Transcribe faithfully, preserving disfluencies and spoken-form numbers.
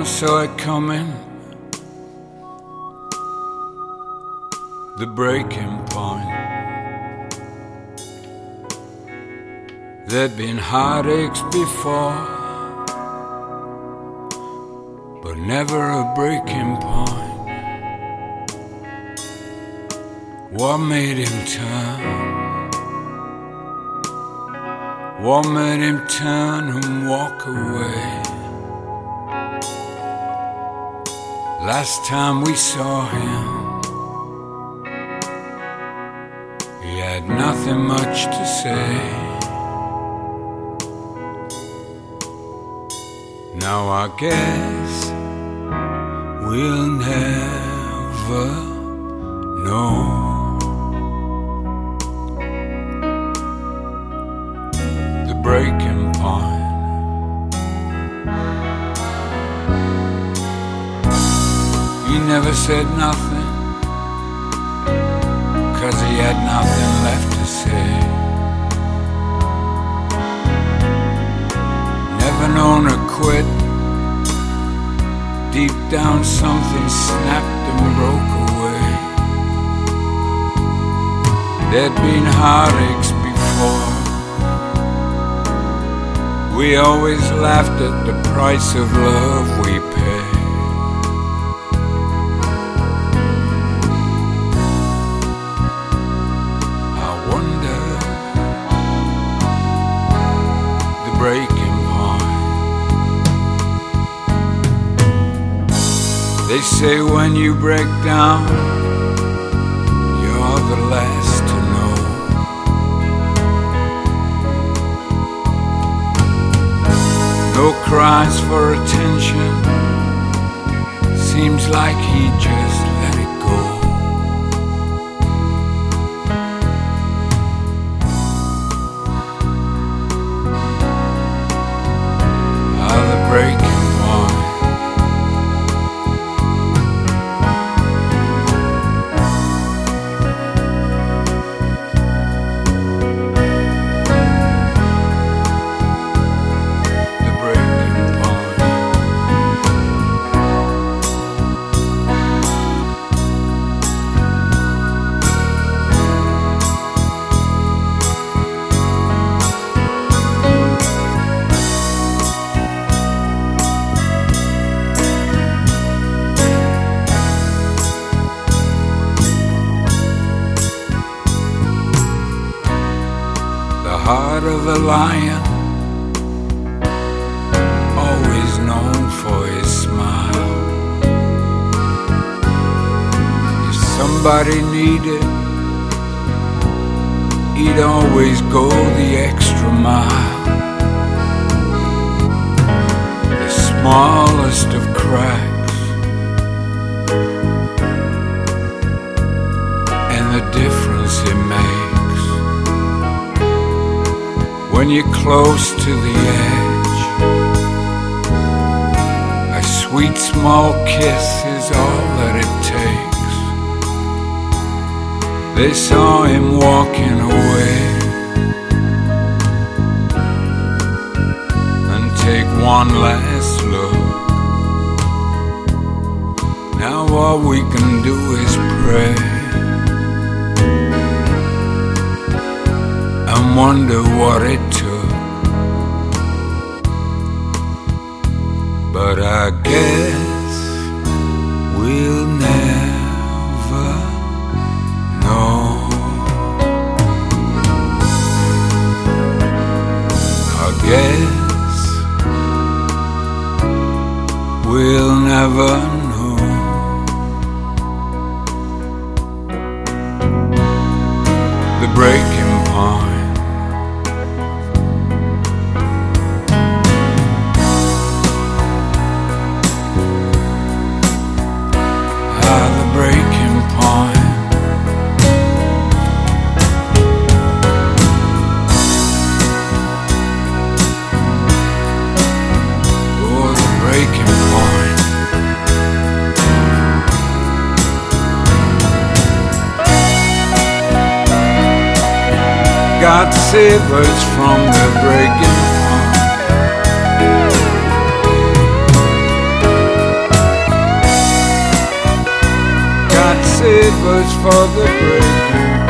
Never saw it coming, the breaking point. There'd been heartaches before, but never a breaking point. What made him turn? What made him turn and walk away? Last time we saw him, he had nothing much to say. Now I guess we'll never know. The breaking point. He never said nothing, 'cause he had nothing left to say. Never known to quit. Deep down something snapped and broke away. There'd been heartaches before. We always laughed at the price of love we paid. Breaking point. They say when you break down, you're the last to know. No cries for attention, seems like he just let it go. Breaking point. The breaking point. The heart of a lion, always known for his smile. If somebody needed, he'd always go the extra mile. The smallest of cracks, and the difference it makes. When you're close to the edge, a sweet small kiss is all that it takes. They saw him walking away, and take one last look. Now all we can do is pray and wonder what it took. But I guess we'll never know. I guess we'll never know. The breaking point. Breaking point. Oh, the breaking point. God save us from the breaking point. save us for the break.